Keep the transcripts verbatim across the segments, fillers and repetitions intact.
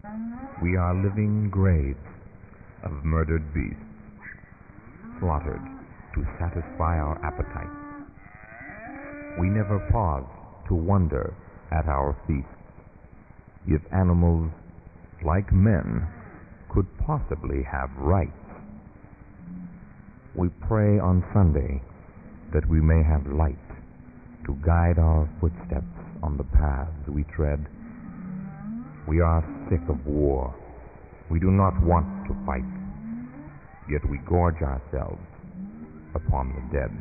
We are living graves of murdered beasts, slaughtered to satisfy our appetites. We never pause to wonder at our feasts if animals, like men, could possibly have rights. We pray on Sunday that we may have light to guide our footsteps on the paths we tread. We are sick of war. We do not want to fight, yet we gorge ourselves upon the dead.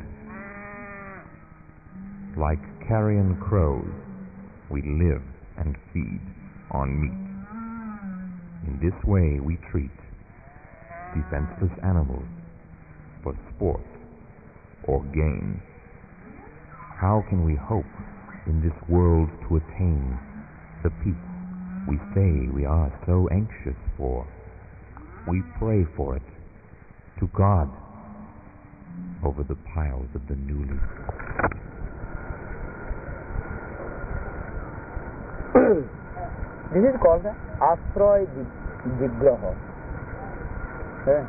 Like carrion crows, we live and feed on meat. In this way we treat defenseless animals for sport or gain. How can we hope in this world to attain the peace we say we are so anxious for? We pray for it to God over the piles of the newly. This is called the Ashray Vigraha. Okay.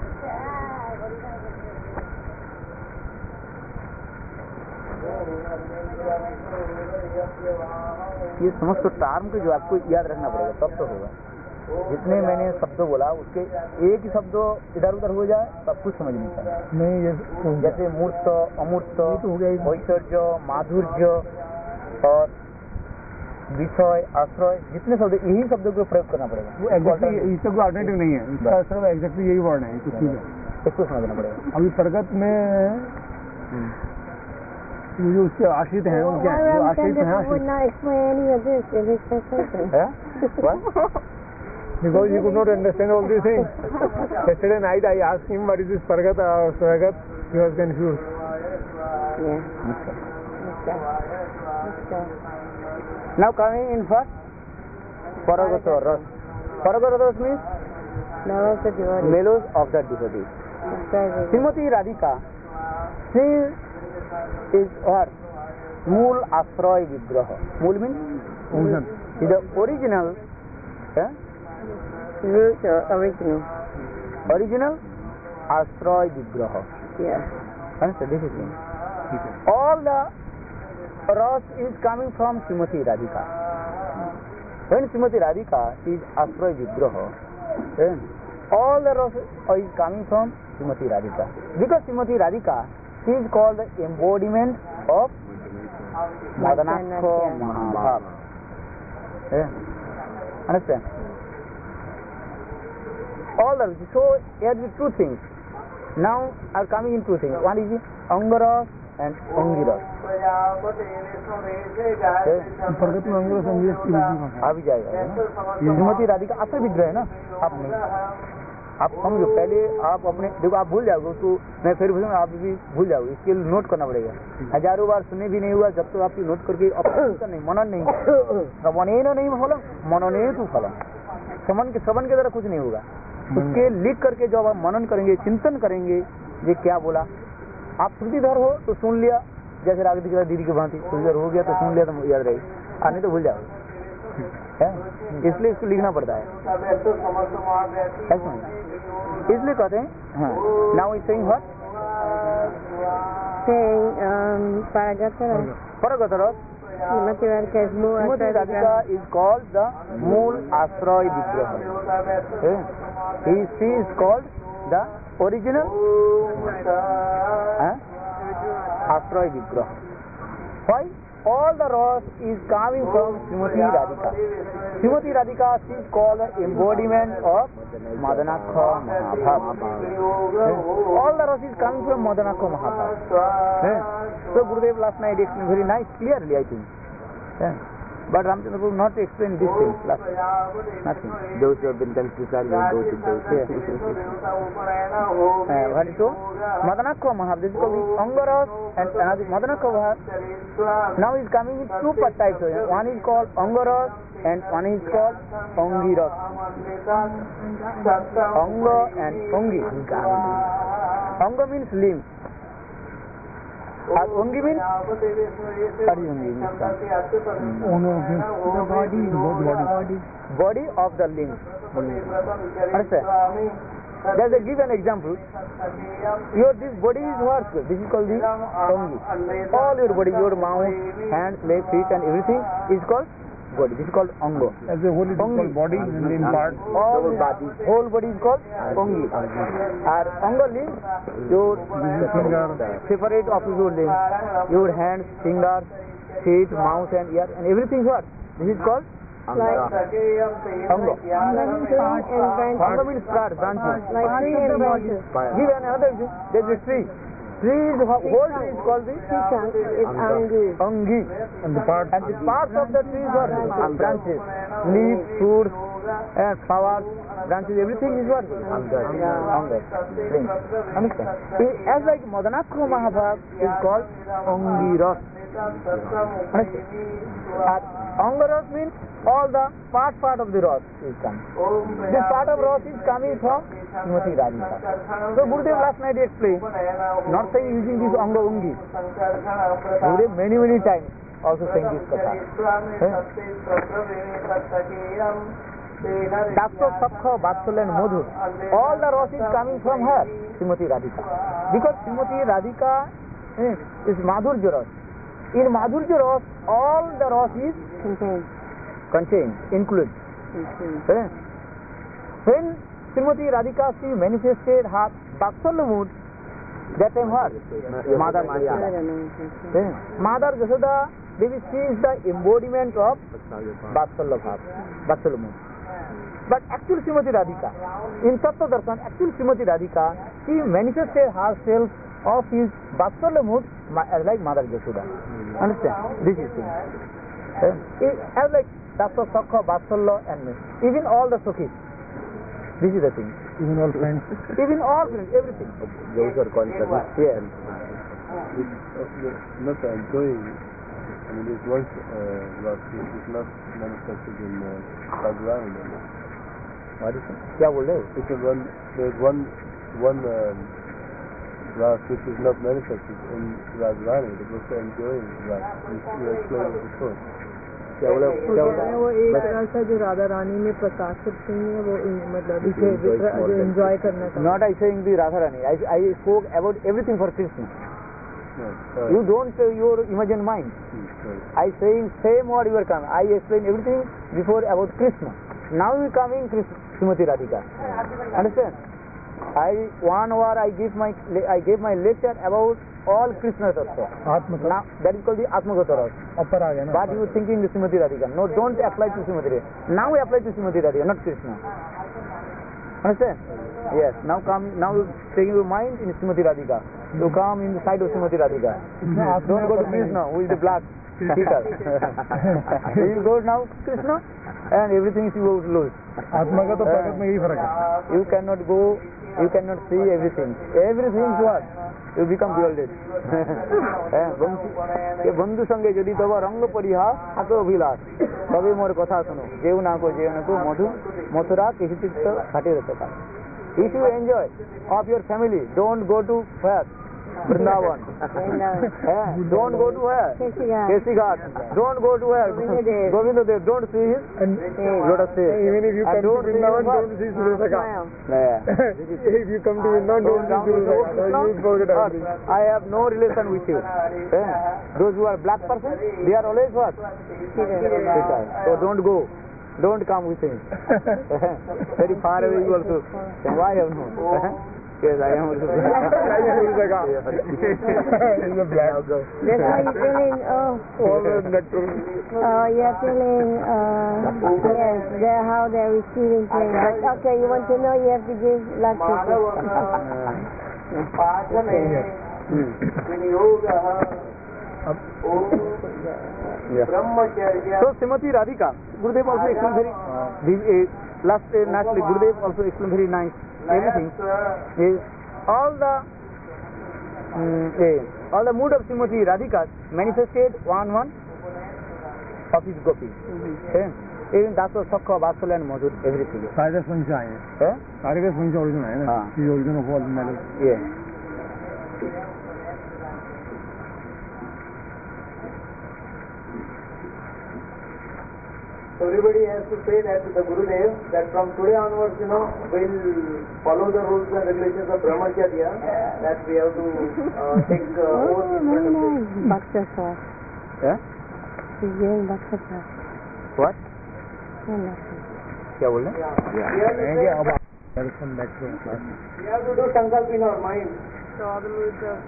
ये समस्त term को जो आपको याद रखना पड़ेगा तब तो होगा. जितने मैंने शब्द बोला उसके एक ही शब्द इधर उधर हो जाए सब कुछ समझ नहीं चाहिए. नहीं ये जैसे मूर्त अमूर्त ऐश्वर्य माधुर्य और विषय आश्रय जितने शब्द यही शब्दों को प्रयोग करना पड़ेगा. वो एग्जैक्टली इसका कोई अल्टरनेटिव नहीं है. इसका असर एग्जैक्टली यही वर्ड है. कुछ चीज है इसको समझना पड़ेगा. अभी प्रगत में जो उसके आश्रित हैं वो क्या है? आश्रित हैं आश्रित. Because he could not understand all these things. Yesterday night I asked him what is this Paragat or Swagat. He was confused. Yeah. Okay. Okay. Now coming in first, Paragata Ras. Paragata Ras means Mellows of the devotees. Mellows of the devotees. Srimati Radhika, she is what? Mool Ashray Vigraha. Mool means? Is the original. Yeah? Root or original. Original Ashray Vigraha. Yeah. Understand? This is it. All the Ras is coming from Srimati Radhika. When Srimati Radhika is Ashray Vigraha, then all the Ras is coming from Srimati Radhika. Because Srimati Radhika, she is called the embodiment of Madanakha Mahabhav. Yeah. Understand? All the so here are two things. Now are coming in two things. One is Angaras and Angiras. प्रगत में अंग्रेज संगीत की आ भी जाएगा. श्रीमती राधिका आपसे विग्रह है ना. आप नहीं आप समझो पहले आप अपने देखो आप भूल जाओगे तो मैं फिर बोलूँगा आप भी भूल जाओगे. इसके लिए नोट करना पड़ेगा. हजारों बार सुने भी नहीं हुआ जब तक आपकी नोट करके अपने नहीं मनन नहीं श्रवणे न नहीं फलम मनने तू फलम. श्रवण के श्रवण के द्वारा कुछ नहीं होगा. उसके लिख करके जब आप मनन करेंगे चिंतन करेंगे ये क्या बोला. आप श्रुतिधर हो तो सुन लिया जैसे राग दिख रहा दीदी की भांति श्रुतिधर हो गया तो सुन लिया तो याद रहेगी. आने तो भूल जाओगे. इसलिए इसको लिखना पड़ता है. इसलिए कहते हैं now is saying what Saying um, Paragata. Paragata Ras. Srimati Radhika is more Srimati Radhika is called the Mool Ashray Vigraha. He she is called the original huh? Ashray Vigraha. Why? All the Ras is coming from Srimati Radhika. Srimati Radhika she is called the embodiment of Madanakha Mahabhav. All the Ras is coming from Madanakha Mahabhav. So Gurudev last night explained very nice, clearly I think. Yeah. But Ramchandra Prabhu not to explain these things. Last nothing. Those who have been confused are going to go to those. Yeah. uh, what is so? Madanakha Mahabhav. This is called Angaras and another Madanakha Mahabhav. Now is coming in two types. One is called Angaras and one is called Angiras. Anga and Angi. Anga means limb. And Ongi means? What is Ongi means? The body, body. Body of the limbs. Understand? Just to give an example, your this body is what? This is called the Ongi. All your body, your mouth, hands, legs, feet and everything is called body. This is called Ango. As a whole is called body and in part. All the body, whole body is called Ongi. And Ango limbs, your separate of your limbs, your hands, fingers, feet, mouth and ear and everything is what? This is called Like Ango. Ango means part, branches. like tree and branches. Give another example. There is a tree. Tree is, whole tree is called the Tree trunk is Angi. Angi. And the part. And the parts of the trees are branches. Leaves, fruits, and flowers, branches, everything is what? Anga. Anga. Understand? As like Madanakro Mahabharata is called Angiras. Understand? And Angaras means all the part part of the rose is coming. This part of rose is coming from Srimati Radhika. So Gurudev last night explained, not saying using this Anga Ungi. Gurudev many many times also saying this katha. Dakto, Sakha, Vatsalya and Madhu. All the rose is coming from her, Srimati Radhika. Because Srimati Radhika eh, is Madhurya rose. In Madhurya rose, all the rose is Contained. contained, included. Mm-hmm. Eh? When Srimati Radhika she manifested her Vatsalya mood, that time what? Mother Yashoda. Eh? Mother Yashoda, Devi, she is the embodiment of Vatsalya Bhav, Vatsalya mood. But actually Srimati Radhika, in Tattva Darshan, actually Srimati Radhika, she manifested herself of his Vatsalya mood like Mother Yashoda. Understand? This is thing. Eh? It, as like Dakta, Sakha, Vatsalya and me. Even all the Sukhis. This is the thing. Even all friends. Even all friends, everything. Those are called service. Yes. Not enjoying. I mean, it was uh, last week. It's not manifested in uh, Bhagwan. What is it? क्या बोल रहे हो? Because one, there's one, one um, glass which is not manifested in Radharani, but also enjoying glass. You explained it before. क्या बोला? क्या बोला? वो एक तरह से जो राधा रानी में प्रकाशित नहीं है वो मतलब इसे जो एंजॉय करना था. Not I saying the Radharani. I I spoke about everything for Krishna. No, You don't uh, your imagine mind. I saying same word you are coming. I explain everything before about Krishna. Now you coming Krishna, Srimati Radhika. Understand? I one hour I give my I gave my lecture about all Krishna Tattva. Now that is called the Atmagata Rasa. Upper aa gaya na. But you thinking the Srimati Radhika. No, don't apply to Srimati Radhika. Now apply to Srimati Radhika, not Krishna. Understand? Yes. Now come. Now you taking your mind in Srimati Radhika. You come in the side of Srimati Radhika. Don't go to Krishna, who is the black speaker. You go now Krishna, and everything is you will lose. आत्मा का तो प्रकट में यही फर्क है. You cannot go. You cannot see everything. Everything is what? You become bewildered. ये बंधु संगे यदि तब रंग परिहास आको अभिलाष तबे मोर कथा सुनो जेउ ना को जेउ ना को मधु मथुरा किसी चित्त घाटे रहता. If you enjoy of your family, don't go to where? Vrindavan. eh, don't go to where? Kesi Ghat. Don't go to where? Govinda Dev. Don't see his lotus feet. Even if you come to Vrindavan, don't see Surasaka. If you come to Vrindavan, don't see Surasaka. You forget everything. I have no relation with you. Eh? Those who are black person, they are always what? So don't go. Don't come with him. Very far away you also. Then why have no? Yes, I am also black. He's a black girl. That's why you're feeling, oh, All the nectar. uh, you're feeling, uh, yes, they're, how they're receiving things. But okay, you want to know, you have to give lots of So Srimati Radhika, Gurudev also explained very, uh, last uh, lastly Gurudev also explained very nice. Everything is all the um, eh, all the mood of Srimati Radhika manifested one one of his gopis. Mm-hmm. Even Dakta, Sakha, Vatsalya and Madhur, everything. सारे संख्या है. Eh? सारे के संख्या original है ना. हाँ. She is origin of all melody. Yeah. everybody has to say that to the Gurudev that from today onwards, you know, we'll follow the rules and regulations of Brahmacharya, that we have to uh, take uh, Oh, oath in very front of nice. Bhakta sir. Yeah? He's giving Bhakta sir. What? No, nothing. क्या बोल रहे हैं? कहेंगे अब welcome back to class We have to do sankalp in our mind. So all the rules of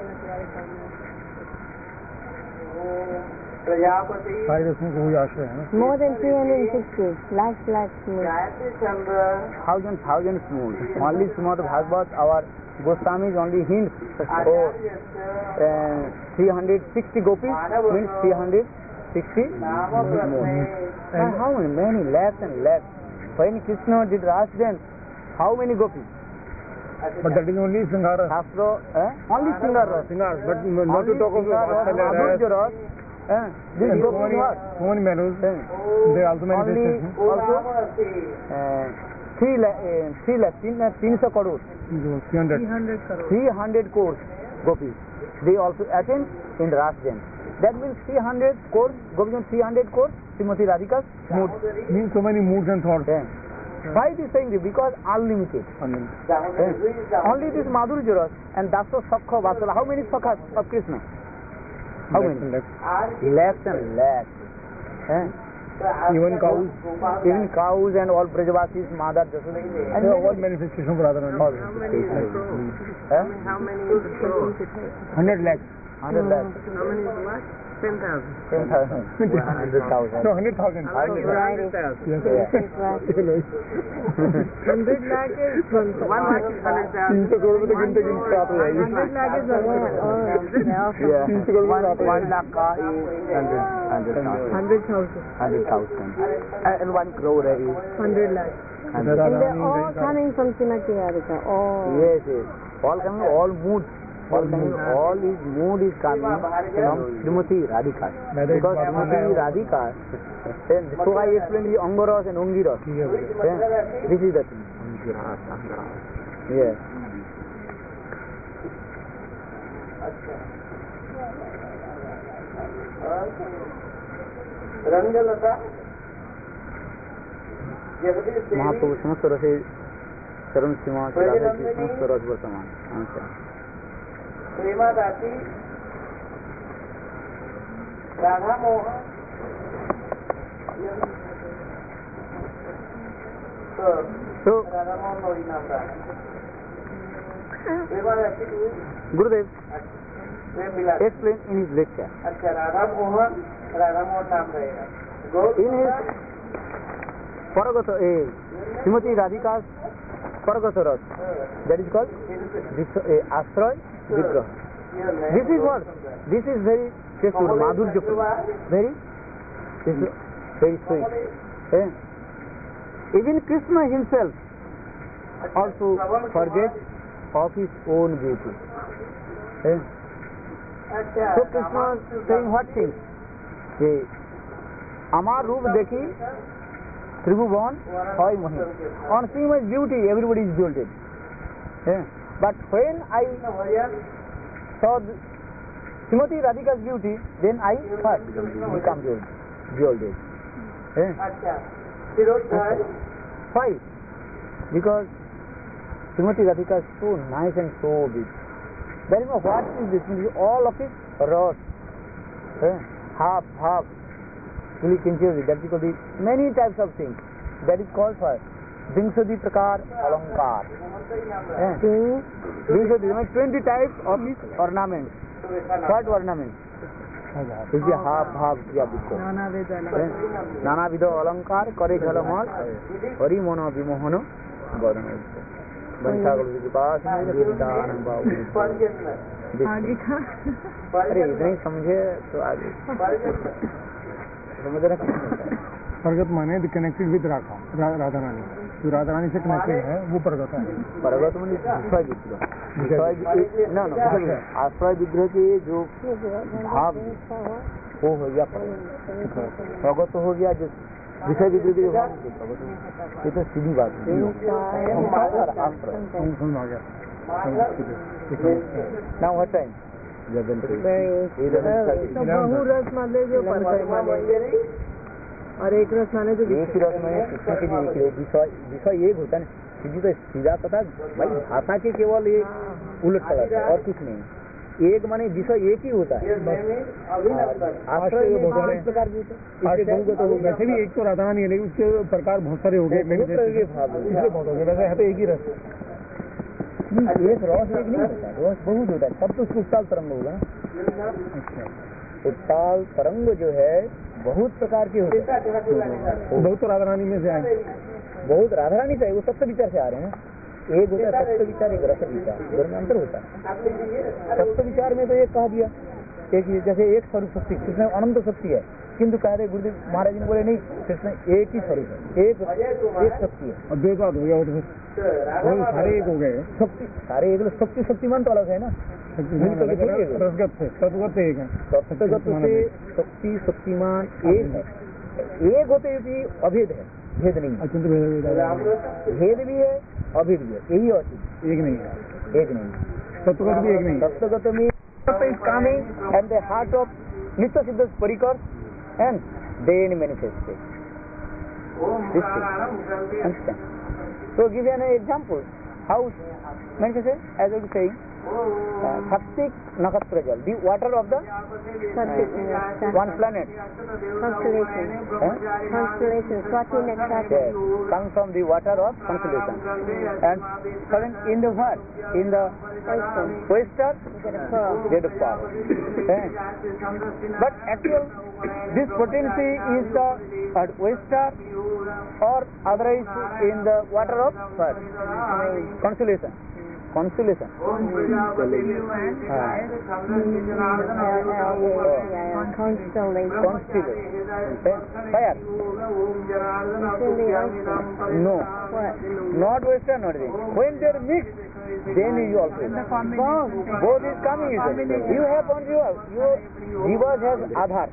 Prajapati सारे उसमें कोई आशय है ना More than three hundred sixty. Lakhs, lakhs more. Gayatri Chandra thousand thousand smooth. Only Srimad Bhagavad, our Goswami's only hints. Oh, uh, three hundred sixty gopis means three hundred sixty smooth. And how many? Many lakhs and lakhs. When Krishna did Ras dance, how many gopis? but that is only Singara Shastro, eh? Only Singar Ras. Singara but not to talk of the Madhurya Ras. Eh? This and so gopis many, what? so many mellows Eh? they also Only manifestation also uh, three lakh, uh, three lakh, three lakh, three hundred crores, three hundred three hundred crores. three hundred crores gopis. They also attend in Ras dance. That means three hundred crores, gopis on three hundred crores, Srimati Radhika's mood. means so many moods and thoughts Yeah. Why this saying this? Because unlimited. Yeah. Only this Madhurya Ras and Daso Sakha Vasala. How many Sakhas of Krishna? How many? Lakhs and lakhs. Yeah. even cows Even cows and all Brajavasis, Madhar, Jasoda. And they are all manifestation of Radharani all. How many is the crores? Huh? How many is the crores? one hundred lakhs Hundred lakhs. How many is the lakh? Ten thousand. Ten thousand. Hundred thousand. no one hundred thousand Hundred thousand. yes Yeah. Hundred lakh is one. One lakh is hundred thousand. तीन सौ करोड़ में तो गिनते गिनते आप हो जाएगी Hundred lakh is one Yeah, crore. oh, yeah. Yeah. तीन सौ करोड़ में One, आप हो one जाएगी lakh ka is hundred, hundred thousand. Hundred thousand. Hundred thousand. And one crore is Hundred lakh. hundred. And they're all coming from Srimati Radhika. Oh. Yes, yes. All coming, all moods. All coming, all his mood is coming from Srimati Radhika. Because Srimati Radhika, then, so I explained the Angaras and Ungiras. Yeah. This is the thing. Yes. रंगलता महाप्रभु समस्त रसे चरण सीमा समस्त रस वर्तमान अच्छा Premadasi Radha Mohan so Radha Mohan नोरी नाम था प्रेमादासी गुरुदेव explain in his lecture. अच्छा राधा मोहन राधा मोहन नाम रहेगा. In his Paragata, eh, Srimati Radhika's Paragata Ras, that is called this eh, Ashray Vigraha. This is what? This is very tasteful, Madhurya, very, this is very sweet. Eh? Even Krishna himself also forgets of his own beauty. Eh? So Krishna is saying what things? कि আমার रूप देखी त्रिभुवन হয় মহি on seeing my beauty everybody is jolted. Yeah. But when I saw Srimati Radhika's beauty, then I first become jolted. jolted. Yeah. Why? Because Srimati Radhika is so nice and so big. Then you know what is this? All of it rot. Yeah. Half, half. Really confusing. That is called the many types of things. That is called for Vinshadi Prakar Alankar. Yeah. Vinshadi, I mean twenty types of ornaments. What ornaments? Is the half, half, yeah, because. Nana Vedana. Nana Vidha Alankar, Kare Jalamal, Hari Mono Vimohano, Godana. Banshagol Vipas, Vrindavan Babu. आगे का अरे नहीं समझे तो आगे समझ रहा प्रगत माने कनेक्टेड विद राधा राधा रानी जो राधा रानी से कनेक्टेड है वो प्रगत है प्रगत माने आश्रय विग्रह ना ना आश्रय विग्रह के जो भाव वो हो गया प्रगत हो गया जो विषय विग्रह के भाव ये तो सीधी बात है समझ आ गया Now what time? तो बहु रस माले जो परमात्मा और एक रस माने तो एक ही रस में कृष्ण के लिए एक ही विषय विषय एक होता है ना, सीधी तो सीधा पता भाई भाषा के केवल ये उलट पलट है और कुछ नहीं। एक माने विषय एक ही होता है। आश्रय में पांच प्रकार के तो वैसे भी एक तो राधा रानी है, लेकिन उसके प्रकार बहुत सारे हो गए, बहुत हो गए। वैसे यहाँ पे एक ही रस, एक रस एक नहीं होता, रस बहुत होता है, तब तो उसको उत्ताल तरंग होगा ना। उत्ताल तरंग जो है बहुत प्रकार के होते हैं। बहुत तो राधा रानी में से आए, बहुत राधा रानी से वो सप्त विचार से आ रहे हैं। एक होता है सप्त विचार, एक रस विचार, दोनों में अंतर होता है। सप्त विचार में तो एक कहा दिया, एक जैसे एक स्वरूप शक्ति, कृष्ण अनंत शक्ति है, किंतु कह रहे गुरुदेव महाराज ने बोले नहीं, कृष्ण एक ही स्वरूप है, एक एक शक्ति है। और द्वैतवाद हो गया, वो तो सारे एक हो गए, शक्ति सारे एक, शक्ति शक्तिमान तो अलग है ना, रसगत से तत्वगत से एक है, तत्वगत से शक्ति शक्तिमान एक है। एक होते हुए अभेद है, भेद नहीं है, भेद भी है अभेद भी है, यही और चीज एक नहीं है, एक नहीं, तत्वगत भी एक नहीं। तत्वगत में is coming and the heart of Nitya Siddha Parikar and then manifested. This thing. Understand? So give an example. How manifested? As I was saying, uh, Satvik Nakshatra Jal, the water of the uh, one planet. Constellation. Huh? Constellation. Swati Nakshatra. Yes, comes from the water of constellation. And current in the what? In the oyster, get a pearl. But actual, this potency is the uh, oyster or otherwise in the water of what? Constellation. Constellation. Constellation. Constellation. Fire. No. What? Not oyster, not this. When they are mixed, then you also. Both. Both is coming. You have on your, your Jivas has Adhar.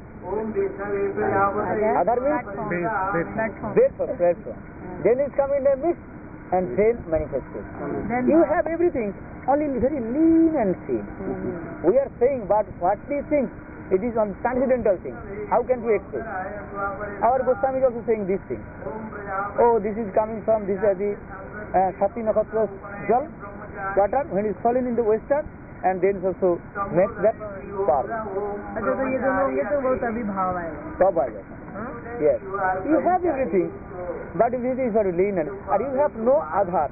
Adhar means platform. Platform. Then it's coming in a mix and then manifested. You have everything, only very lean and thin. Mm-hmm. We are saying, but what these things? It is on transcendental thing. How can we express? Our Goswami is also saying this thing. Oh, this is coming from this is the uh, Sati Nakshatra Jal, water, when it is falling in the oyster, and then also makes that pearl. अच्छा तो ये दोनों होंगे तो वो तभी भाव आएगा। सब आ जाएगा। Yes. You have everything, but it is for lean and you have no Adhar.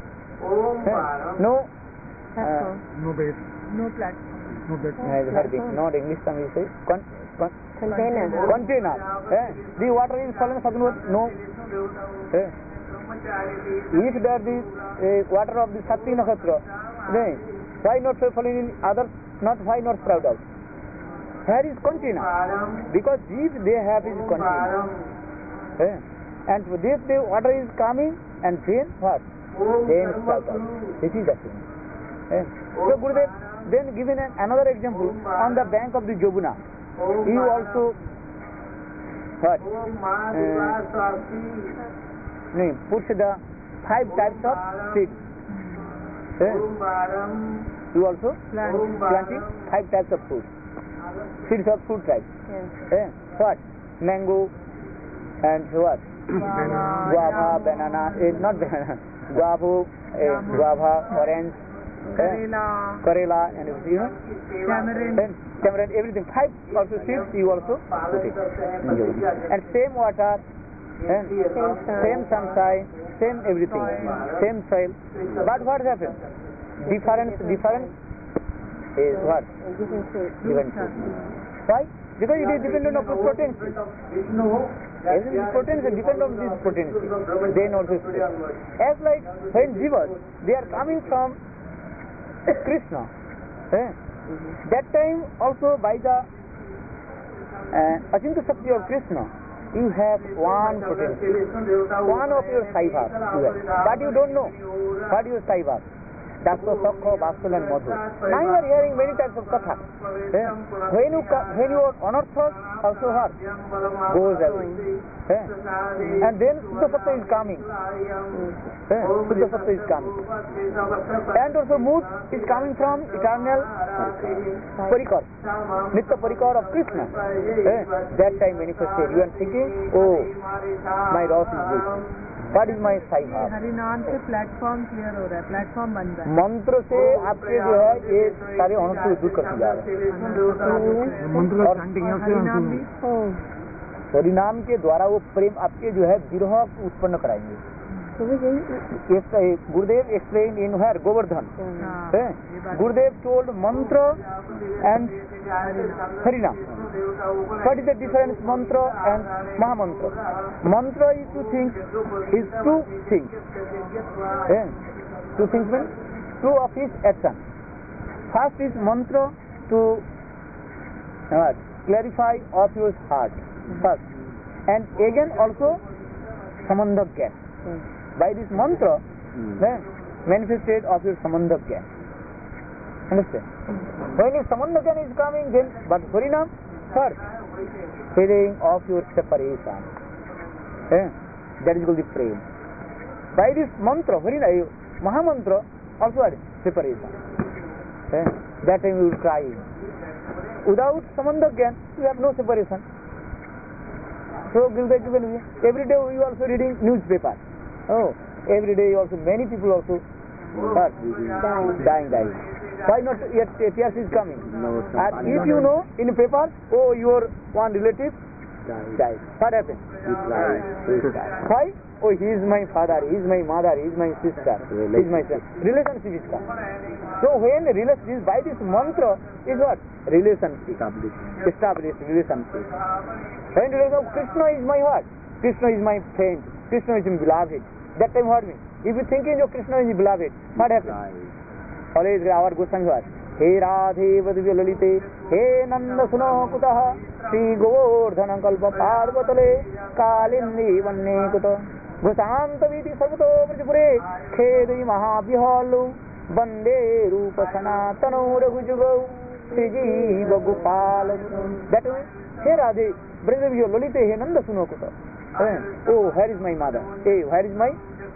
No uh, no base, No platform. no base. Uh, not English term you say. Con, con, Container. Container. Eh? The water is falling Satnur. No. Eh? If there is uh, water of the Sati Nakshatra, then why not falling in others? Not why not sprout out? Here is container, because if they have is container, eh? And this the water is coming and then what? Then sprout out. This is the thing. Eh? So Gurudev then given an, another example on the bank of the Jomuna. You also what? Uh, no, puts the five types of seeds. Eh? You also planting five types of fruit. Seeds of fruit types. Yes. Eh? What? Mango and what? Guava, banana, eh, not banana, guava, eh, guava, orange, Karela, eh, Karela, and you know, tamarind, then tamarind, everything. Five also seeds you also put it. And same water, and same sunshine, same everything, same soil. But what happens? Difference, difference is what? Different shape. Different shape. Why? Because it is dependent on potency. No. Every potency depends on this potency. Then also spread. As like when jivas, they are coming from Krishna. Eh? That time also by the uh, Achinta Shakti of Krishna, you have one potency, one of your saivas, you have. But you don't know what your saivas. Daksa, Sakha, Vatsal and Madhu. Now you are hearing many types of katha. Eh? When you when you are unearthos, also heart goes away. Eh? And then Suddha Sattva is coming. Eh? Suddha Sattva is coming. And also mood is coming from eternal parikar, Nitya parikar of Krishna. Eh? That time manifested. You are thinking, oh, my Ross is this. What is my Sai Bhav? हरिनाम से platform clear हो रहा है, platform बन रहा है. मंत्र से आपके जो है ये सारे अणु दूर करते जा रहे हैं. और हरिनाम भी हरिनाम के द्वारा वो प्रेम आपके जो है विरह उत्पन्न कराएंगे. गुरुदेव explain in her Govardhan. Gurudev told मंत्र एंड हरिनाम. What is the difference mantra and mahamantra? Mantra is two things, is two things. Yeah. Two things means two of his action. First is mantra to uh, clarify of your heart first, and again also samandha gyan. By this mantra, then manifested of your samandha gyan. Understand? When your samandha gyan is coming, then but harinam first, feeling of your separation. Eh? That is called the prayer. By this mantra, Harinam, Mahamantra, also are separation. Eh? That time you will cry. Without samandha gyan, you have no separation. So, every day you also reading newspaper. Oh, every day also many people also are dying, dying. Why not yet tears is coming? No, and if you know in a paper, oh, your one relative died. What happened? Why? Oh, he is my father, he is my mother, he is my sister, he is my son. Relationship is come. So when relationship by this mantra is what? Relationship. Established. Established relationship. When relationship, Krishna is my what? Krishna is my friend. Krishna is my beloved. That time what means? If you thinking your Krishna is beloved, what happens? Always our Goswami was, He Radhe Vadivya Lalite, He Nanda Suno Kutaha, Sri Govardhana Kalpa Parvatale, Kalindi Vanne Kuta, Gosanta Viti Sarvato Vrajapure, Khedi Mahabhihalu, Bande Rupa Sanatano Raghujugo, Sri Jiva Gopala. That means, He Radhe Vadivya Lalite, He Nanda Suno Kuta. Oh, where is my mother? Hey, where is my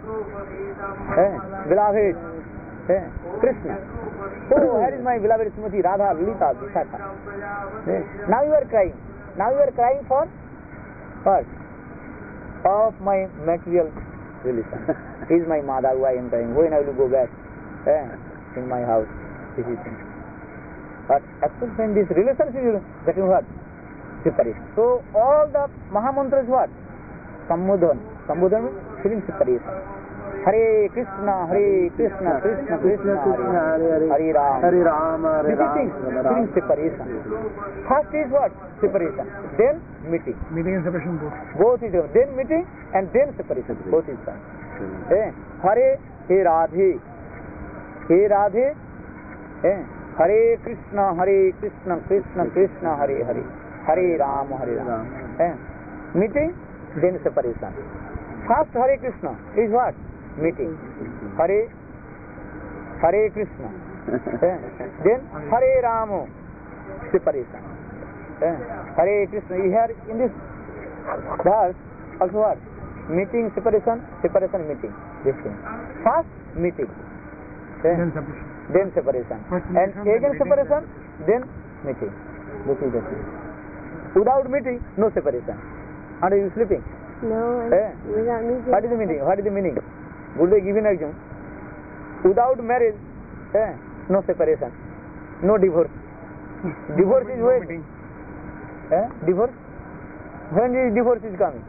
beloved? Eh, Krishna. Oh, where is my beloved Srimati Radha Lalita Vishakha? Eh, now you are crying. Now you are crying for what? Of my material relation. Is my mother who I am crying. When I will go back eh, in my house? This is thing. But actually when this relationship, that is what? Separation. So all the Mahamantras what? Sambodhan. Sambodhan means feeling separation. Hare Krishna, Hare Krishna, Krishna Krishna, Hare Hare Ram, Hare Ram, Hare Ram. Feeling separation. First is what? Separation. Then meeting. Meeting and separation both. Both is then meeting and then separation. Both is done. Eh? Hare He Radhe, He Radhe, eh? Hare Krishna, Hare Krishna, Krishna Krishna, Hare Hare, Hare Ram, Hare Ram. Eh? Meeting, then separation. First Hare Krishna is what? Meeting. Hare Hare Krishna. eh? Then Hare Ramo, separation. Eh? Hare Krishna. You hear in this verse also what? Meeting, separation, separation, meeting. This thing. First meeting. Eh? Then separation. Then separation. And again separation, then meeting. This is the thing. Without meeting, no separation. Are you sleeping? No, Eh? without meeting. What is the meaning? What is the meaning? Gurudev given exam. Without marriage, eh? No separation, no divorce. Divorce is when? Eh? Divorce? When is divorce is coming?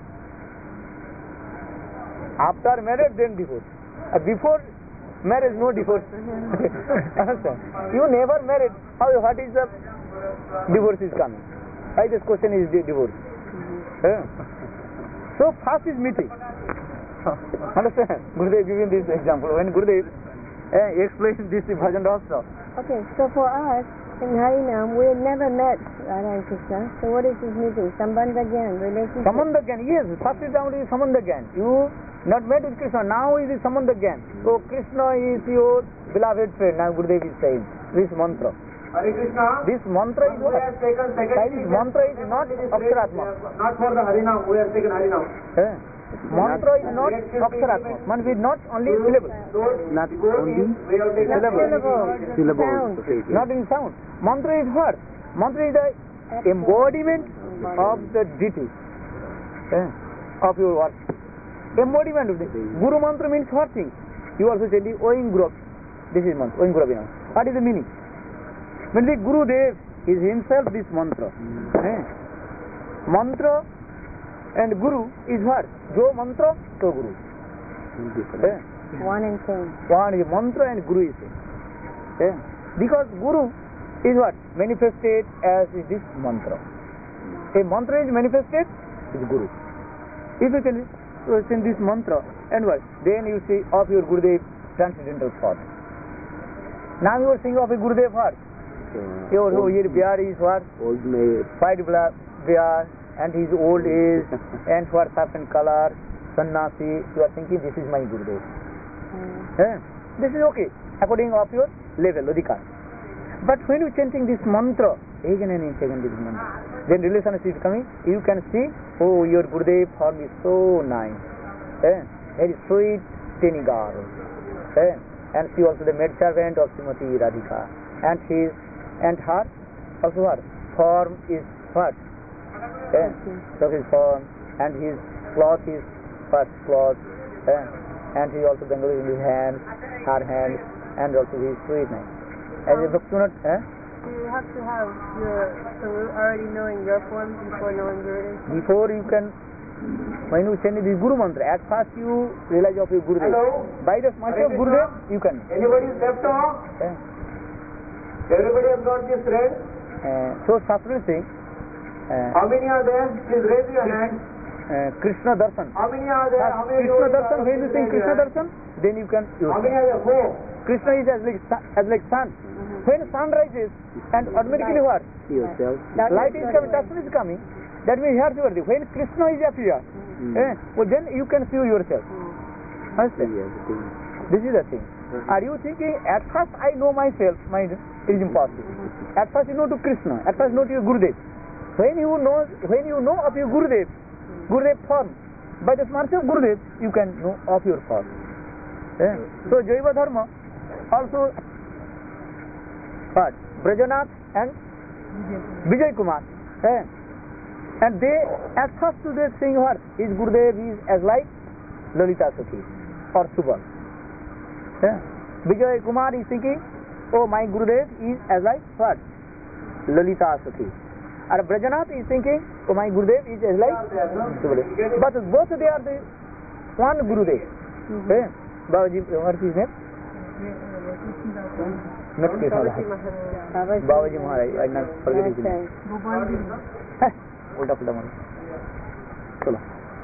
After marriage, then divorce. Uh, before marriage, no divorce. Understand? You never married. How? What is the divorce is coming? Why this question is the divorce? Eh? So first is meeting. Understand? Gurudev giving this example. When Gurudev eh, explains this bhajan also. Okay, so for us in Harinam, we had never met Radha and Krishna. So what is this meeting? Sambandha Gyan, relationship. Sambandha Gyan, yes. First is down is Sambandha Gyan. You not met with Krishna, now is the Sambandha Gyan. So Krishna is your beloved friend. Now Gurudev is saying this mantra. Hare Krishna. This mantra is what? This mantra is not Aksharatma. Not for the Harinam, we have taken Harinam. Eh? Mantra is not Aksharatma. Man is not only syllable. Not only Syllable. syllables. Sound. Not in sound. Mantra is what? Mantra is the embodiment of the deity eh? of your work. Embodiment of the Guru mantra means what thing? You also said the Oing Guru. This is mantra. Oing Guru. What is the meaning? When the Guru Dev is himself this mantra. Eh? Mantra and Guru is what? Jo mantra, so Guru. Eh? One and same. One is mantra and Guru is same. Eh? Because Guru is what? Manifested as this mantra. A mantra is manifested is Guru. If you can sing this mantra and what? Then you see of your Gurudev transcendental thought. Now you are singing of a Gurudev heart. Your whole year Bihar is what? Old may White Bihar and his old age and what certain color, sannyasi. You are thinking this is my Gurudev. Mm. Eh? This is okay according of your level, adhikar. But when you chanting this mantra, again and again this mantra, then relationship is coming. You can see, oh, your Gurudev form is so nice, eh? Very sweet tenigar, eh? And she also the maid servant of Srimati Radhika, and his and her also her form is what? Eh? So his form and his cloth is first cloth, eh? And he also Bengali in his hands, her hands, and also his sweetness. As a Bhaktivinoda, eh? Do you have to have your, so already knowing your form before knowing Gurudev? Before you can, when you send the Guru mantra, at first you realize of your Gurudev. Hello? By the mercy of Gurudev, you can. Anybody is left off? Eh? Everybody has got this read? Uh, so Shastra is saying, uh, How many are there? Please raise your hand. uh, Krishna Darshan. How many are there? How many Krishna are there? Darshan, when you sing Krishna Darshan, then you can use How many it. are there? Four. Krishna is as like, sun- as like sun. When sun rises, and automatically what? see yourself. Light is coming, Darshan is coming. That means here you are there. When Krishna is appear, eh, well then you can see yourself. Understand? See everything. This is the thing. Are you thinking, at first I know myself, my, it is impossible. At first you know to Krishna, at first you know to your Gurudev. When you know, when you know of your Gurudev, Gurudev form, by the mercy of Gurudev, you can know of your form. Eh? So Jaiva Dharma also what? Brajanath and Vijay Kumar. Eh? And they, at first they sing what? His Gurudev is as like Lalita Sakhi or Subal. Yeah. Vijay Kumar is thinking, oh, my Gurudev is as like what? Lalita Sakhi. And Brajanath is thinking, oh, my Gurudev is as like Subal. But both they are the one Gurudev. Mm-hmm. Yeah. Babaji, what is his name? Not Krishna Das. Babaji Maharaj. I not forget his name. Ulta pulta mara. Chalo.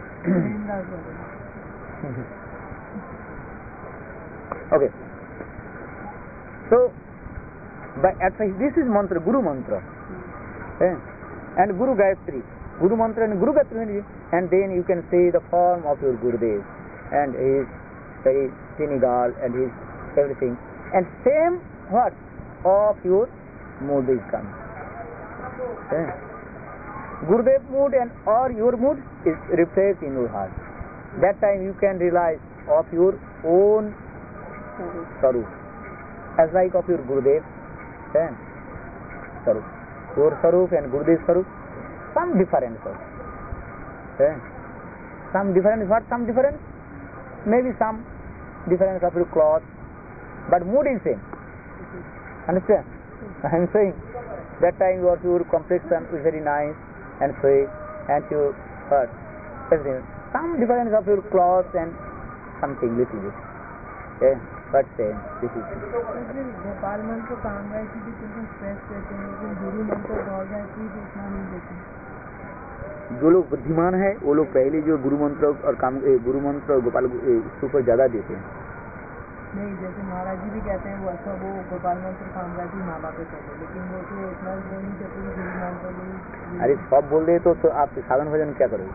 Okay. So, by at first, this is mantra, Guru mantra. Eh? And Guru Gayatri. Guru mantra and Guru Gayatri. And then you can say the form of your Gurudev. And his very tinigal and his everything. And same what? Of your mood is coming. Eh? Gurudev mood and or your mood is reflected in your heart. That time you can realize of your own Sarup. As like of your Gurudev and Sarup. Your Sarup and Gurudev Sarup, some difference. Eh? Some difference, what some difference? Maybe some difference of your cloth, but mood is same. Understand? I am saying, that time your, your complexion is very nice and sweet, and your heart, everything. Some difference of your clothes and something little bit. Okay? But same. This is Gopal मंत्र को काम गायत्री भी बिल्कुल stress देते हैं, लेकिन गुरु मंत्र गौ गायत्री को इतना नहीं देते. जो लोग बुद्धिमान है वो लोग पहले जो गुरु मंत्र और काम गुरु मंत्र और गोपाल इसके ऊपर ज्यादा देते हैं. नहीं, जैसे महाराज जी भी कहते हैं वो अच्छा वो गोपाल मंत्र कामराज जी माँ बाप कहते हैं, लेकिन वो तो इतना वो नहीं कहते कि गुरु मानते गुरु। अरे सब बोल दे तो, तो आप साधन भजन क्या करोगे?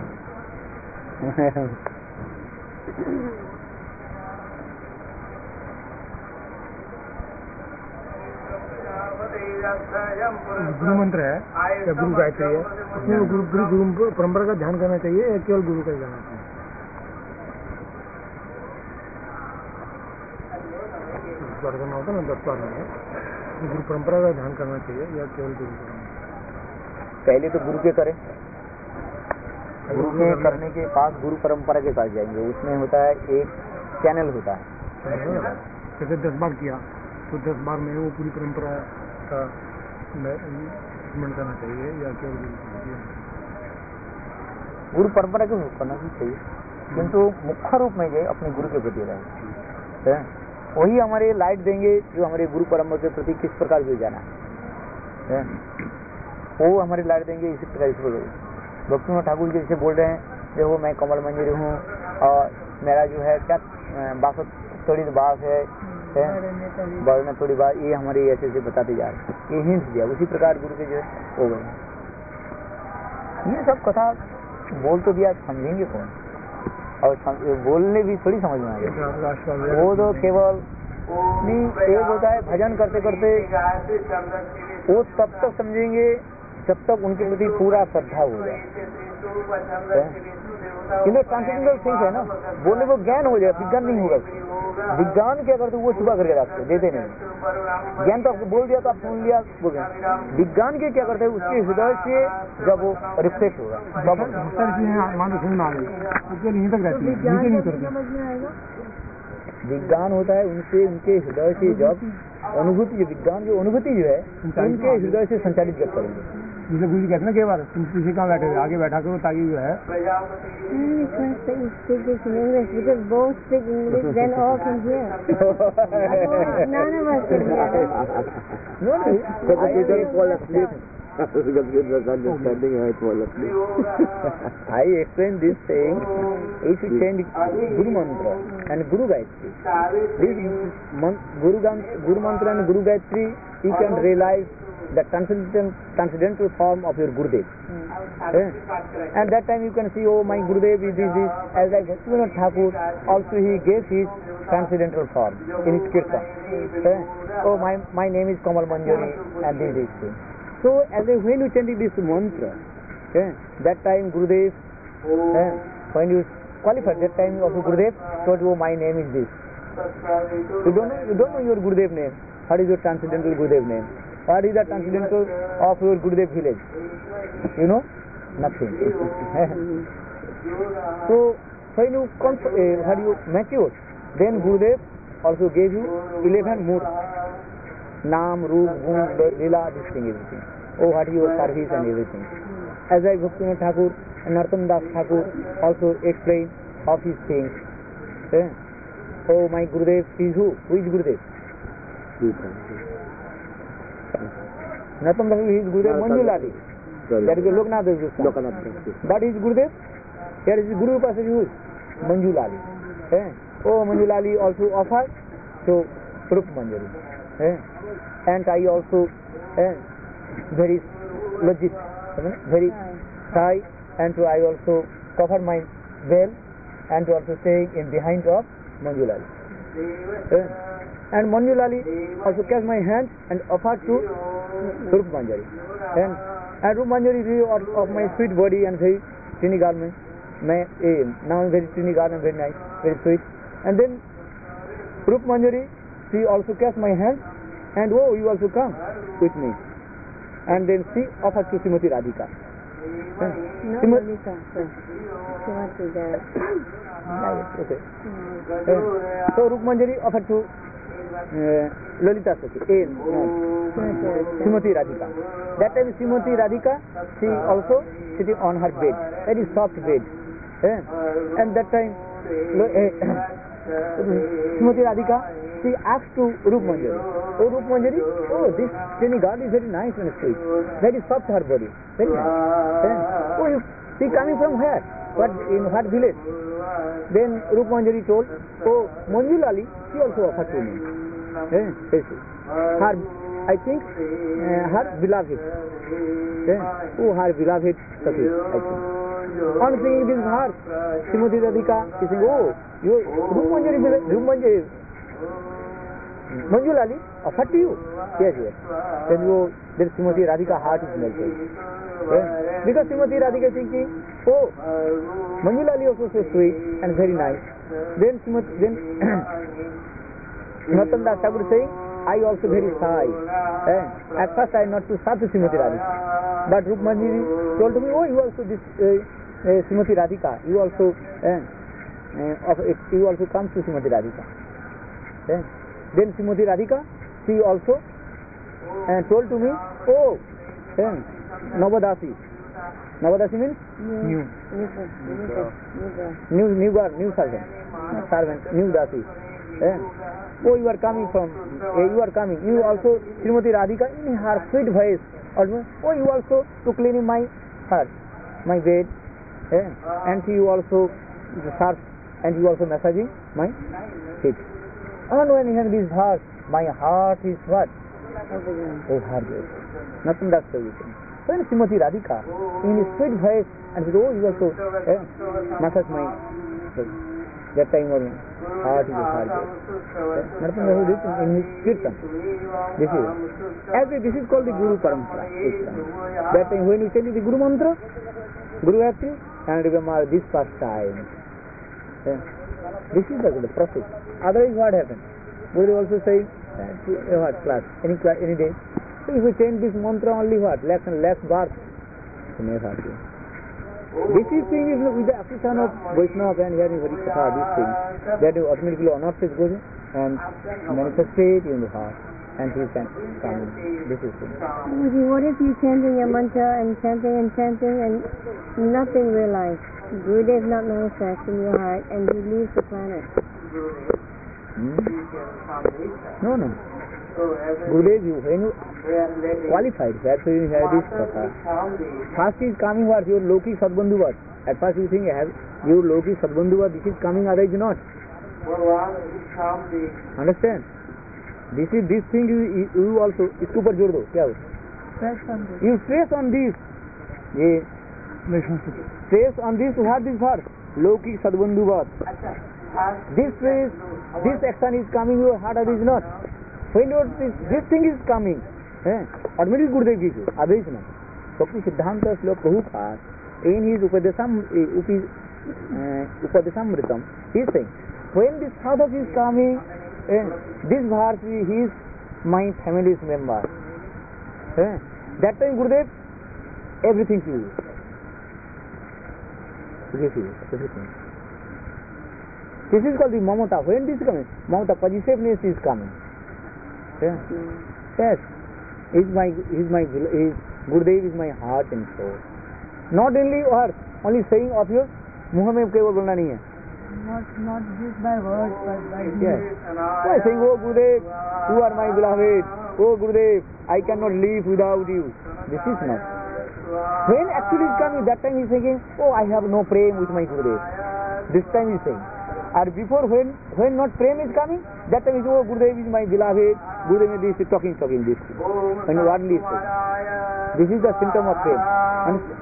गुरु मंत्र है या गुरु गायत्री है, उसमें गुरु गुरु गुरु परंपरा का ध्यान करना चाहिए या केवल गुरु का ही करना चाहिए? बार करना होता ना दस बार में, गुरु परंपरा का ध्यान करना चाहिए या केवल गुरु का? पहले तो गुरु के करें, गुरु के करने के बाद गुरु परंपरा के पास जाएंगे। उसमें होता है एक चैनल होता है, जैसे दस बार किया तो दस बार में वो पूरी परंपरा का स्मरण करना चाहिए या केवल गुरु? गुरु परंपरा को करना भी चाहिए, किंतु मुख्य रूप में जो अपने गुरु के प्रति रहे, वही हमारे लाइट देंगे जो हमारे गुरु परंपरा के प्रति किस प्रकार जो जाना है, वो हमारे लाइट देंगे। इसी प्रकार इसको भक्तिनाथ ठाकुर जी जैसे बोल रहे हैं, देखो मैं कमल मंजरी हूँ और मेरा जो है क्या बासठ थोड़ी बास है, बढ़ने थोड़ी बात, ये हमारे ऐसे ऐसे बताते जा रहे, ये हिंस दिया। उसी प्रकार गुरु के जो है हो गए। ये सब कथा बोल तो दिया, समझेंगे कौन? और बोलने भी थोड़ी समझ में आ गया, वो तो केवल नहीं। एक होता है भजन करते करते वो तब तक समझेंगे जब तक उनके प्रति पूरा श्रद्धा हो जाए। किंतु ट्रांसेंडेंटल थिंग्स है ना, बोलने को ज्ञान हो जाए, विज्ञान नहीं होगा। विज्ञान क्या करते वो छुपा करके रखते, देते नहीं। ज्ञान तो आपको बोल दिया तो आप सुन लिया, बोल गया। विज्ञान के क्या करते हैं, उसके हृदय से जब वो रिफ्लेक्ट होगा तब मानो सुन आ गई, यहीं तक रहती है, नीचे नहीं उतरती। विज्ञान होता है उनसे, उनके हृदय से जब अनुभूति, जो विज्ञान की अनुभूति जो है उनके हृदय से संचालित जब करेंगे। जैसे गुरु जी कहते हैं ना कई बार तुम पीछे कहाँ बैठे, आगे बैठा करो ताकि जो है। Because both speak English, then all can hear. None of us can hear. No, no, because they fall asleep. Because they are understanding how it fall asleep. I explain this saying, if you change Guru Mantra and Guru Gayatri, this man, Guru, Guru Mantra and Guru Gayatri, you can realize the transcendental, transcendental form of your Gurudev. Mm. Yeah. And that time you can see, oh, my Gurudev is this, this. As like Bhaktivinoda Thakur, also he gave his transcendental form in his kirtan. Yeah. Oh, my my name is Kamal Manjari, and this, this thing. So, as a, when you chanting this mantra, yeah, that time Gurudev, yeah, when you qualify, that time also Gurudev told you, oh, my name is this. You don't know, you don't know your Gurudev name. What is your transcendental Gurudev name? What is the transcendental of your Gurudev village? You know? Nothing. So, when you come, uh, when you mature, then Gurudev also gave you eleven moods. Naam, Roop, Gun, Lila, this thing, everything. Oh, what is your service and everything. As I Bhaktivinoda Thakur and Narottam Das Thakur also explain of his things. Yeah. Oh, my Gurudev is who? Who is Gurudev? Narottam Das is Gurudev Manjulali. That is a Loknath Das. But his Gurudev, here is Guru Passaji who is? Manjulali. Yeah. Oh, Manjulali also offered to Rup Manjari. Yeah. And I also uh, very legit, very shy, and to I also cover my veil and to also stay in behind of Manjulali. Uh, and Manjulali also catch my hand and offer to Rup Manjari. And, and Rup Manjari view of, of my sweet body and very tiny garment. My, eh, now very tiny garment, very nice, very sweet. And then Rup Manjari, she also catch my hand. And oh, you also come with me. And then she offers to Srimati Radhika. No, Srimati Radhika. Srimati there. Okay. Uh, so Rup Manjari offered to uh, Lalita Sati. Eh, no. Srimati Radhika. That time Srimati Radhika, she also sitting on her bed, very soft bed. Eh? And that time uh, Srimati Radhika, she asked to Rup Manjari, oh Rup Manjari, oh this tiny god is very nice and sweet, very soft her body, very nice. Then, oh you, she coming from where? What, in what village? Then Rup Manjari told, oh, Manjulali, she also offered to me. Eh? Yes. Her, I think, uh, her beloved. Eh? Oh, her beloved Sati, I think. On singing this verse, Srimati Radhika is saying, oh, you, Rup Manjari, Rup Manjari, Manjulali offered to you. Yes, yes. Then you, then Srimati Radhika heart is melted. Eh? Because Srimati Radhika is thinking, oh, Manjulali also so sweet and very nice. Then Srimati, then Narottam Das Thakur saying, I also very shy. Eh? At first I not too shy to Srimati Radhika. But Rup Manjari told me, oh, you also this uh, uh, Srimati Radhika, you also eh, uh, of, you also come to Srimati Radhika. Eh? Then Srimati Radhika, she also uh, told to me, oh, eh, Navadasi. Navadasi means New. New. new, new, new, new servant, servant, new dasi. Eh? Oh, you are coming from, eh, you are coming. You also, Srimati Radhika, in her sweet voice, also, oh, you also to clean my heart, my bed, eh? And you also serve, and you also massaging my feet. And when you hear this heart, my heart is what? Oh, heart is nothing that's the reason. When Srimati Radhika, in his sweet voice, and he said, oh, you also eh, massage my bed. That time or heart is a heart. Nothing who did in his kirtan. This is actually this is called the Guru Parampara. That time when you tell the Guru Mantra, Guru Hatri, and remember this first time. Yeah. This is the, the process. Otherwise what happens? Guru also say uh, what class? Any class any day. So if you change this mantra only what? Less and less bar. This is thing is with the affection of Vaishnava and hearing Harikatha, these things, that automatically unawareness goes and manifested in the heart, and he can come. This is thing. What if you chanting your mantra and chanting and chanting and nothing realized? Gurudev not manifest in your heart and you leave the planet. Hmm? No, no. Gurudev, you, when you qualified, that's why you have this katha. First is coming what? Your Loki Sadbandhu what? At first you think have your Loki Sadbandhu what? This is coming, otherwise not. Understand? This is this thing you, you also, isko par jod do. Kya ho? You stress on this. Ye, stress on this, what this verse? Loki Sadbandhu what? This stress, this action is coming, your heart is not. When this, this thing is coming, eh, automatically Gurudev gives you, otherwise not. Bhakti Siddhanta Srila Prabhupada, in his Upadesam, uh, Upadesamritam, he is saying, when this thought of is coming, eh, this verse, he is my family's member. Eh, that time Gurudev, everything to you. To give you, everything. This is called the Mamata. When this is coming? Mamata, possessiveness is coming. Yeah. Yes, is my is my is Gurudev is my heart and soul. Not only or only saying of your मुँह में केवल बोलना नहीं है. Not not just by words but by deeds. Yes. Why saying, oh Gurudev, you are my beloved. Oh Gurudev, I cannot live without you. This is not. When actually is coming, that time he is thinking, oh I have no prem with my Gurudev. This time he is saying. Or before when when not prem is coming, that time is, oh Gurudev is my beloved. Gurudev is this talking talking this. When you hardly say. This is the symptom of prem. Understand?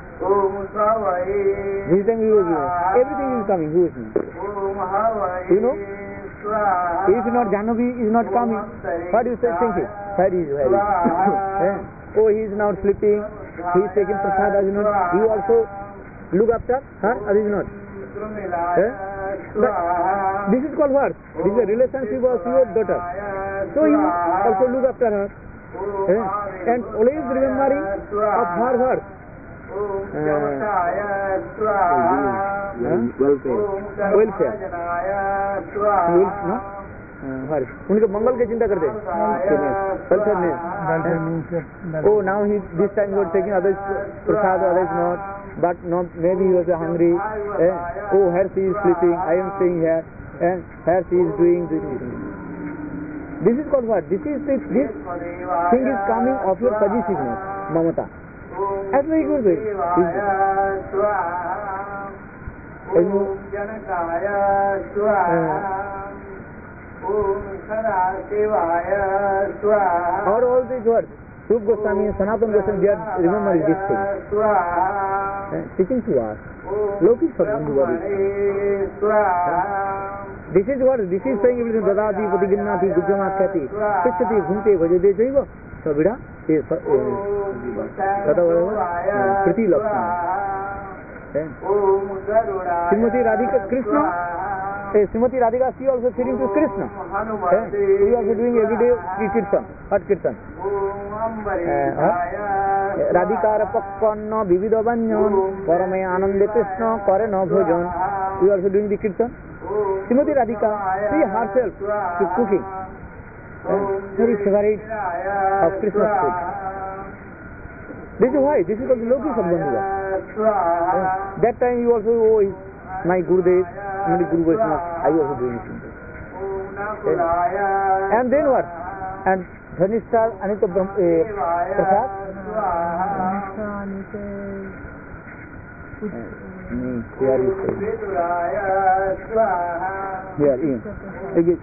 This time you will everything is coming. Who is me? You know? If not Jahnavi is not coming, what do you say thinking? Where is where is? eh? Oh, he is now sleeping. He is taking prasad as not. You also look after her or is not? Eh? But this is called what? This is a relationship of your daughter. So you also look after her. Eh? And always remembering of her words. Uh, welfare. Welfare. No? Uh, उनके मंगल की चिंता करते हैं. Oh, now he this time you are taking others prasad, others not. But not maybe he was hungry. Eh? Oh, here she is sleeping. I am staying here. And here she is doing this. This is called what? This is this, this thing is coming of your possessiveness, mamata. That's very good way. And you, Om Janakaya Swaha. Om Sadasivaya Swaha. or all these words, Rupa Goswami and Sanatana Goswami, they are remembering this thing. Swaha. Eh, teaching to us. Om Loki Sadguru. Brahmane Swaha. This is what, this is saying everything. Dadati, Patiginnati, Gujamakhati, Pishati, Bhunte, Vajade, Jaiva, Sabida, is Priti Lakshmi. Om Garudaya Srimati Radhika Krishna, eh, Srimati Radhika, she also feeling to Krishna. Eh, we are also doing every day three kirtan, hot kirtan. Radhikara Pakpanna, Vivido Banyan, Paramaya Anande Krishna, Karana Bhojan. We are also doing the kirtan. Srimati Radhika, she herself is cooking. Eh, very favorite of Krishna's food. This is why, this is called Loki Sadguru. That time you also, oh, is my Gurudev, my Guru Vaishnava, I also doing it. Eh, and then what? And Dhanishta Anita Brahm, eh, Prasad? Hmm, here is here, in. Again.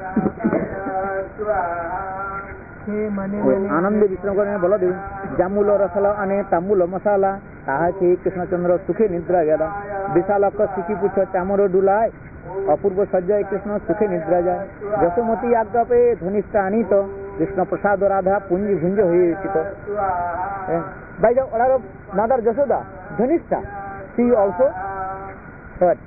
आनंद विष्णु को बोला दे जामुल रसला अने तामुल मसाला ताहा के कृष्णचंद्र सुखे निद्रा गया विशाल सिकी पुछ चामर डुलाय अपूर्व सज्जा कृष्ण सुखे निद्रा जाए जसोमती आज्ञा पे धनिष्ठ आनीत कृष्ण प्रसाद राधा पुंज भुंज हुई by the order of mother Jasoda Dhanishtha she also what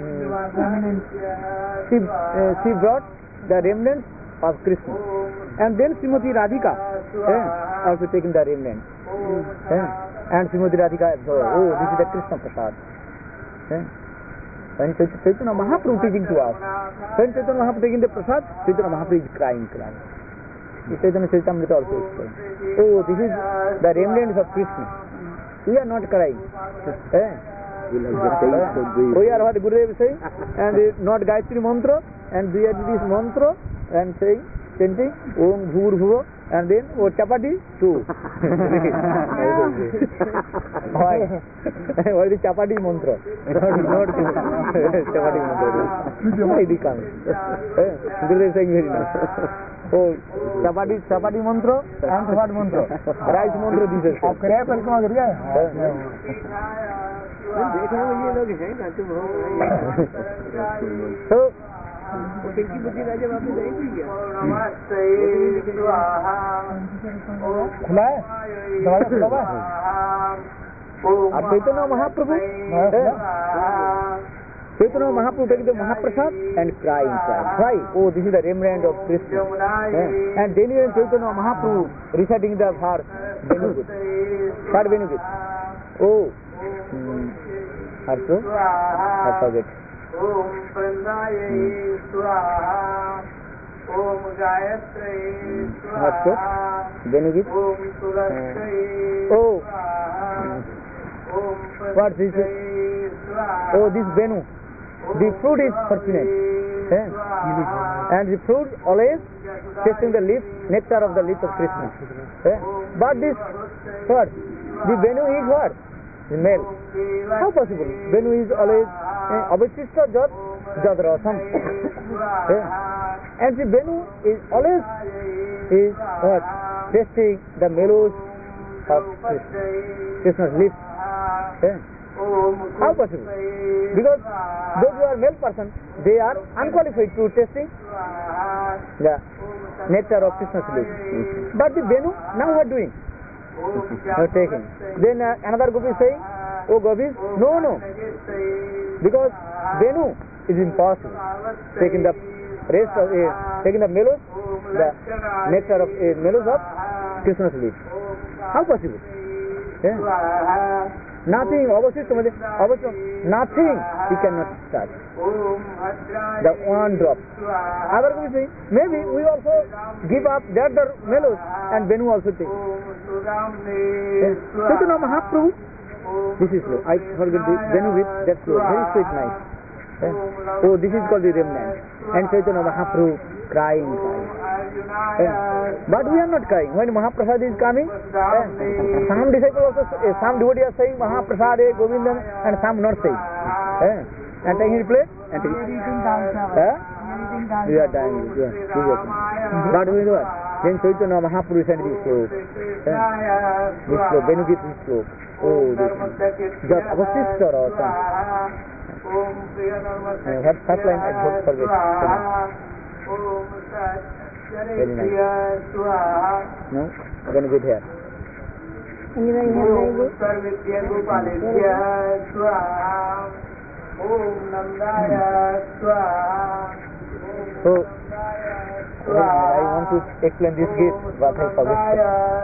she uh, she brought the remnants of Krishna. And then Srimati Radhika eh, also taking the remnant. Eh, and Srimati Radhika, oh, this is the Krishna Prasad. Eh. When Chaitanya Mahaprabhu teaching to us, when Chaitanya Mahaprabhu taking the Prasad, Chaitanya Mahaprabhu is crying, crying. Chaitanya Charitamrita also explains. Oh, this is the remnants of Krishna. We are not crying. Eh. We are what Gurudev is saying, and not Gayatri Mantra, and we are this Mantra, and saying, chanting, Om Bhur Bhuva, and then, oh, Chapati, two. Why? What is the Chapati Mantra? Not Chapati Mantra. Why the comes? Gurudev is saying very nice. Oh, Chapati, Chapati Mantra, and what Mantra? Rice Mantra, this is. आप कराया पर कहाँ कर गया? देखने में ये लोग हैं ना तुम हो So, पिंकी बुद्धि राजा वापस आएगी क्या? खुला है? दरवाजा खुला हुआ है? अब Chaitanya Mahaprabhu, Chaitanya Mahaprabhu taking the Mahaprasad and crying, crying. Why? Oh, this is the remnant of Krishna. Eh? And then even Chaitanya Mahaprabhu reciting the verse, Venugit. Third Venugit. Oh, hmm. Also, I forget. Om Prandaye Swaha. Om Gayatri Also, Swaha. Venugit. Om Tulashtaye Oh, Swaha. Om what is it? Swaha. Oh, this Venu. The fruit is fortunate. Eh? And the fruit always tasting the leaf, nectar of the lips of Krishna. Eh? But this what? The Venu is what? The male. How possible? Venu is always Avashishta Jat Jadrasam. And the Venu is always is what? Tasting the mellows of Krishna. Krishna's lips. Eh? How possible? Because those who are male person, they are unqualified to tasting the nectar of Krishna's lips. But the Venu, now what doing? Now taking. Then uh, another Gopi is saying, oh Gopis, no, no. Because Venu is impossible. Taking the rest of, uh, taking the mellows, the nectar of uh, mellows of Krishna's lips. How possible? Yeah. Nothing, nothing he cannot touch. The one drop. Other Gopi saying, maybe we also give up the other mellows and Venu also take. Chaitanya Mahaprabhu, this is slow. I forget the Venu with that slow. Very sweet, nice. Eh? Oh, this is called the remnant. And Chaitanya Mahaprabhu crying, crying. Eh? But we are not crying. When Mahaprasad is coming, eh? some disciples also, eh, some devotees are saying Mahaprasad, Govindan, and some not saying. Eh? And taking his plate? And We are taking, eating dal chawal. huh? We are eating dal You are chawal. dying. You are, you are. Not doing what? Then Chaitanya Mahaprabhu sent this slope. This slope, when you get this slope. Oh, this just our sister or son. And what first line at both service? Very nice. No? Then you get here. Anybody have an idea? सर्विद्य गोपालेभ्य स्वाहा ओम नंदाय स्वाहा So, I want to explain this gate, what I forget.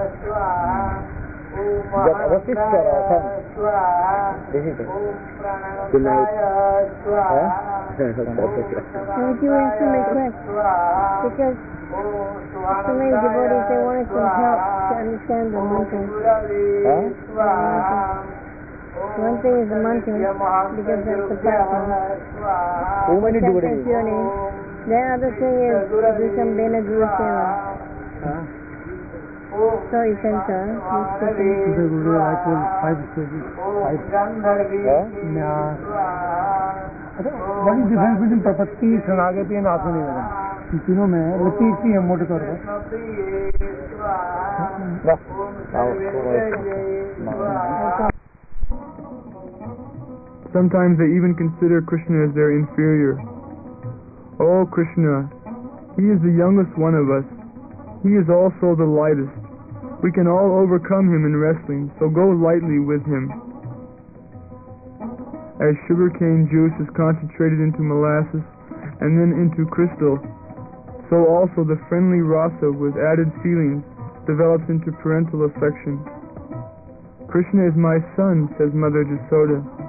That our sister or son. This is it. Good night. Huh? Now would you answer my question? Because so many devotees, they wanted some help to understand the mantra. Huh? One thing is the mantra, because that's the platform. How many That devotees? is your name. The other thing is to do some Bena Guru Seva. Huh? Sorry, Center. Today Guru, I told five stages. Five. Huh? Yeah. What is the difference between Prapatti, Shanagati and Atmanivedana? इन तीनों में वृत्ति एक ही है मोटे तौर पर. No. Now, Sometimes they even consider Krishna as their inferior. Oh Krishna, he is the youngest one of us. He is also the lightest. We can all overcome him in wrestling, so go lightly with him. As sugarcane juice is concentrated into molasses and then into crystal, so also the friendly rasa with added feelings develops into parental affection. Krishna is my son, says Mother Jasoda.